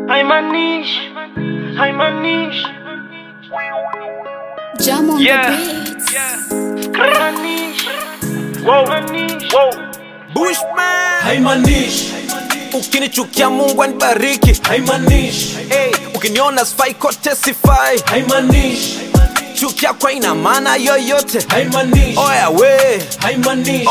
Haimanishi Jam on Yeah. the beats. Whoa. Bushman Haimanishi ukinichukia Mungu anibariki. Haimanishi Hey, ukiniona sifai kote sifai. Haimanishi Chukia kwa ina maana yoyote. Haimanishi Oya we, Haimanishi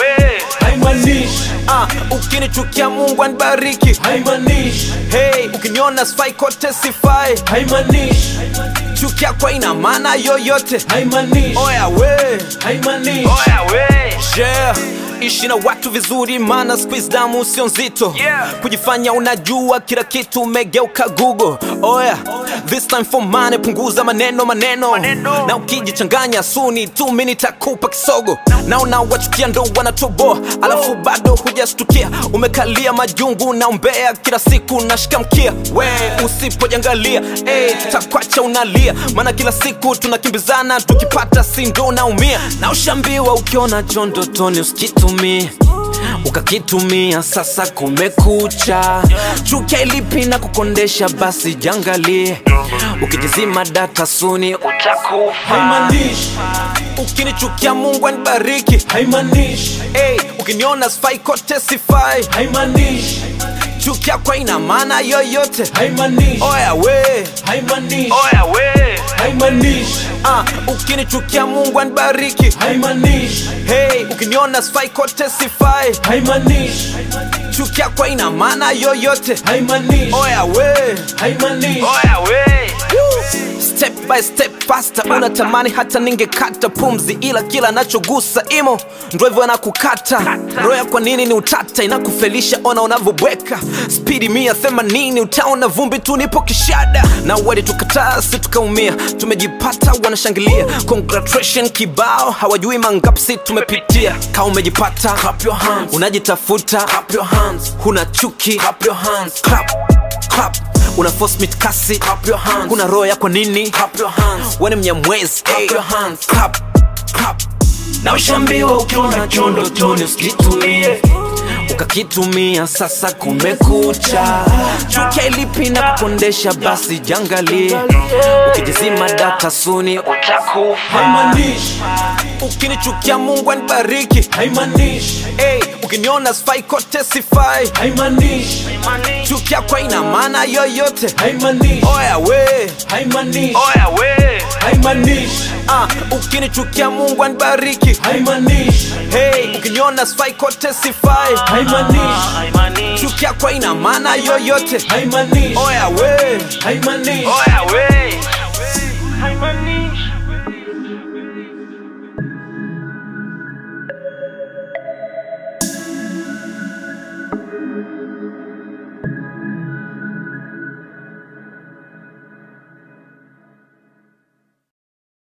ukinichukia Mungu anibariki. Haimanishi Hey, ukiniona sifai kote sifai. Haimanishi Chukia kwa ina maana yoyote. Haimanishi Oya we, Haimanishi yeah. Ishi na watu vizuri maana squeeze damu sio nzito. Yeah. Kujifanya unajua kila kitu umegeuka Google. Oya, this time for money, punguza maneno. Na ukijichanganya suni tu mimi nitakupa kisogo. Naona wachukia ndo wanatoboa, alafu bado hujastukia. Umekalia majungu na umbea kila siku nashika mkia. We usipojangalia, tutakwacha unalia. Maana kila siku tunakimbizana, tukipata sindo naumia. Na ushambiwa ukiona chondo toni usikitumie, ukakitumia sasa kumekucha. Chukia ilipi na kukondesha basi jangalie. Ukijizima data suni utakufa. Haimanishi Ukinichukia Mungu anibariki. Haimanishi Ukiniona sifai kote sifai. Haimanishi Chukia kwa ina maana yoyote. Haimanishi Oya we, Haimanishi Haimanishi ukinichukia Mungu anibariki. Haimanishi Hey, ukiniona sifai kote sifai. Haimanishi Chukia kwa ina maana yoyote. Haimanishi Oya we, Haimanishi step by step faster. Unatamani hata ningekata pumzi, ila kila nachogusa imo ndo hivyo anakukata. Roya kwa nini ni utata, inakufelisha ona unavyobweka. Speedi 180 utaona vumbi tu nipo kishada. Na wadi tukataa si tukaumia, tumejipata wanashangilia. Congratulations kibao, hawajui mangapsi tumepitia. Kama umejipata clap your hands, unajitafuta clap your hands, huna chuki clap your hands, clap. Una force meet kasi clap your hands, kuna roho yako nini clap your hands, wewe ni mnyamwezi clap your hands, clap. Na ushambiwa ukiona chondo toni usikitumie, ukakitumia sasa kumekucha. Chukia ilipi na kukondesha basi jangalie. Ukijizima data suni utakufa. Haimanishi Ukinichukia Mungu anibariki. Haimanishi Ukiniona sifai kote sifai. Haimanishi Chukia kwa ina maana yoyote. Haimanishi Oya we, Haimanishi Haimanishi ukinichukia Mungu anibariki. Haimanishi Hey, ukiniona sifai kote sifai. Haimanishi Chukia kwa ina maana yoyote. Haimanishi Oya we, Haimanishi